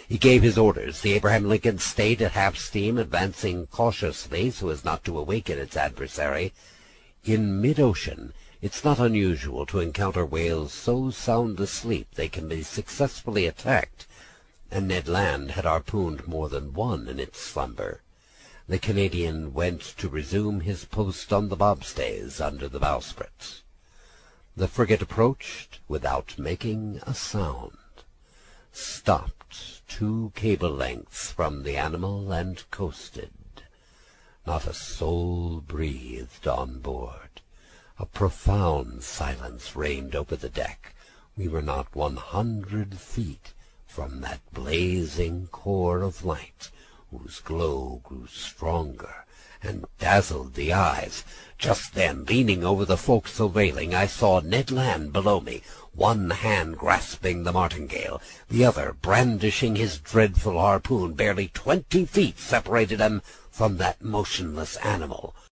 He gave his orders. The Abraham Lincoln stayed at half steam, advancing cautiously so as not to awaken its adversary. In mid-ocean, it's not unusual to encounter whales so sound asleep they can be successfully attacked, and Ned Land had harpooned more than one in its slumber. The Canadian went to resume his post on the bobstays under the bowsprit. The frigate approached without making a sound, stopped 2 cable lengths from the animal, and coasted. Not a soul breathed on board. A profound silence reigned over the deck. We were not 100 feet from that blazing core of light, whose glow grew stronger and dazzled the eyes. Just then, leaning over the forecastle railing, I saw Ned Land below me, one hand grasping the martingale, the other brandishing his dreadful harpoon. Barely 20 feet separated him from that motionless animal.